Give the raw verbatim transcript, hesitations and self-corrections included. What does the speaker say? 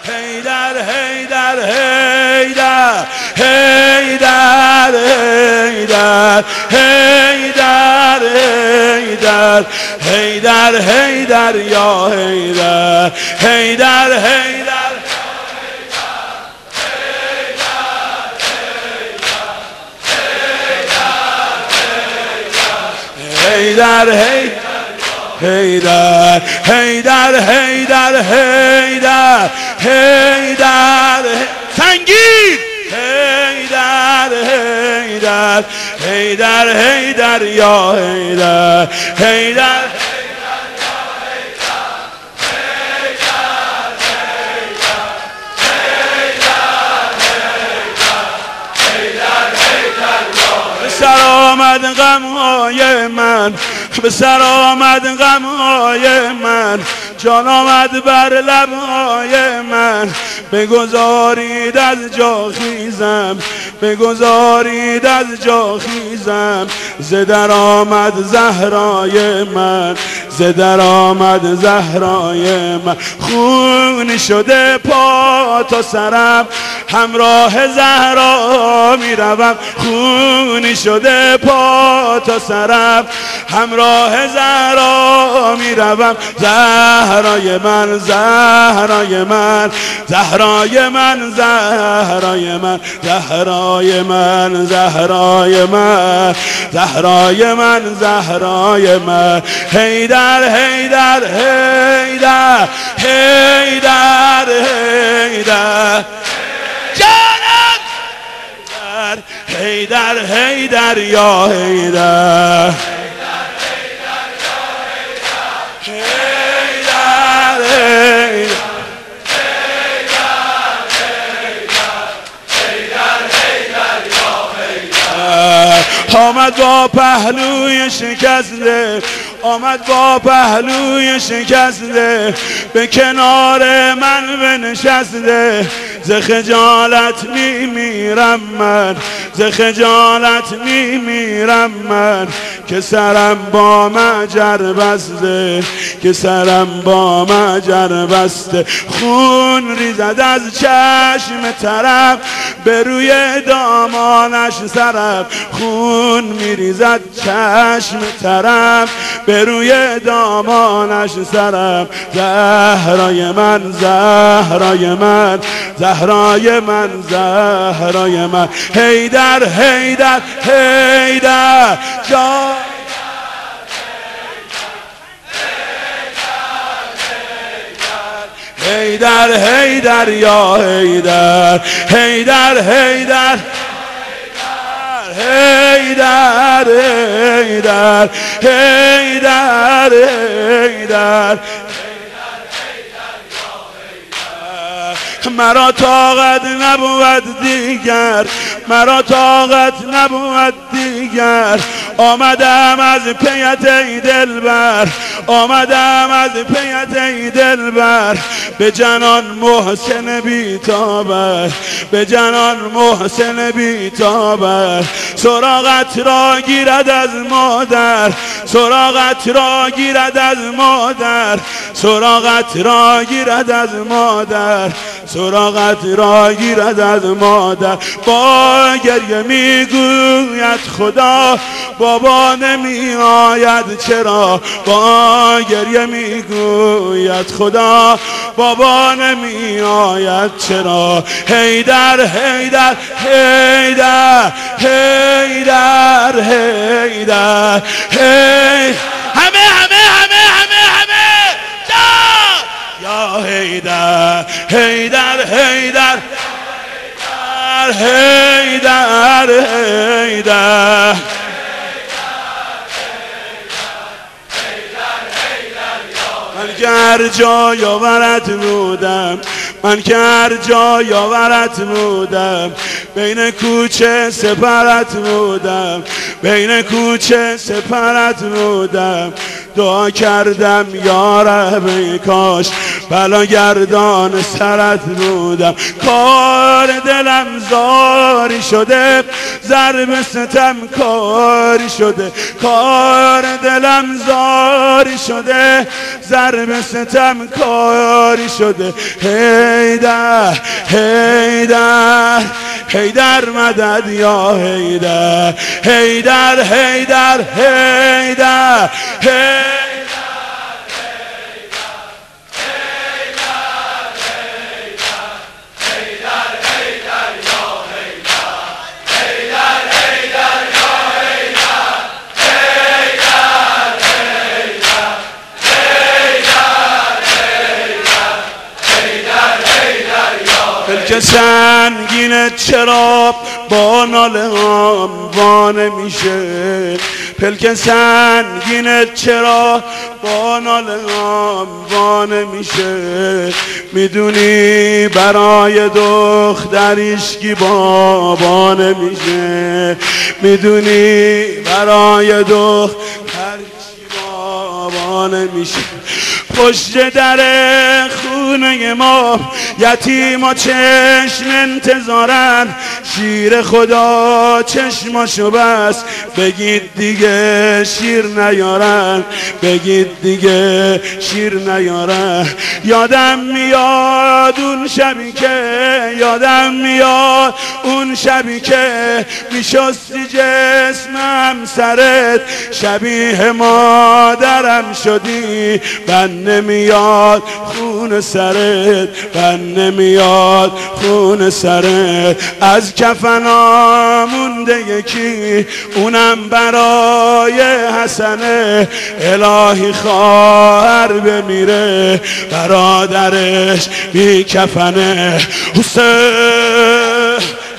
حیدر حیدر حیدر حیدر حیدر حیدر حیدر حیدر حیدر یا حیدر حیدر حیدر حیدر حیدر حیدر حیدر حیدر حیدر سنگین حیدر حیدر حیدر حیدر یا حیدر حیدر سر آمد غمهای من به سر آمد غمهای من جان آمد بر لبهای من بگذارید از جا خیزم بگذارید از جا خیزم ز در آمد زهرای من ز در آمد زهرای من خون شده پا تا سرم همراه زهرا می روم خون شده پا تا سرم همراه زهرا می روم زهرای من زهرای من زهرای من زهرای من زهرای من زهرای من زهرای من زهرای من حیدر حیدر حیدر حیدر حیدر جانم حیدر حیدر یا حیدر آمد با پهلوی شکسته آمد با پهلوی شکسته به کنار من بنشسته ز خجالت می میرم من ز خجالت می میرم من که سرم با مجر بسته که سرم با مجر بسته خون ریزد از چشم طرف به روی دامانش سرم خون میریزد چشم طرف به روی دامانش سرم زهرای من زهرای من زهرای من زهرای من حیدر حیدر حیدر جان حیدر حیدر یا حیدر حیدر حیدر حیدر حیدر حیدر حیدر مرا طاقت نبود دیگر مرا طاقت نبود دیگر آمدم از پیت ای دلبر آمدم از پیت ای دلبر به جنان محسن بی‌تابر به جنان محسن بی‌تابر سراغت را گیرد از مادر سراغت را گیرد از مادر سراغت را گیرد از مادر سراغت را گیرد از مادر با گریه میگوید خدا بابا نمی آید چرا با گریه میگوید خدا بابا نمی آید چرا حیدر حیدر حیدر حیدر حیدر حیدر همه همه همه همه همه جا یا حیدر حیدر حیدر حیدر حیدر من که هر جای آورت بودم من که هر جای آورت بودم بین کوچه سپرت بودم بین کوچه سپرت بودم دعا کردم یا رب کاش بلا گردان سرت بودم کار دلم زاری شده ز ضرب ستم کاری شده، کار دلم زاری شده، ضرب ستم کاری شده. حیدر حیدر حیدر مدد یا حیدر، حیدر حیدر حیدر حیدر. پلک سنگینه چرا با ناله هم وانه میشه، پلک سنگینه چرا با ناله هم وانه میشه. میدونی برای دختریش کی بابا نمیشه، میدونی برای دختریش کی بابا نمیشه. پشت در خونه ما یتیما چشم انتظارن، شیر خدا چشماشو بس بگید دیگه شیر نیارن، بگید دیگه شیر نیارن. یادم میاد اون شبی که، یادم میاد اون شبی که میشستی جسمم سرت، شبیه مادرم شدی. من نمیاد خون سرت، من نمیاد خون سرت. از کفنا مونده یکی اونم برای حسنه، الهی خواهر بمیره برادرش بی کفنه. حسین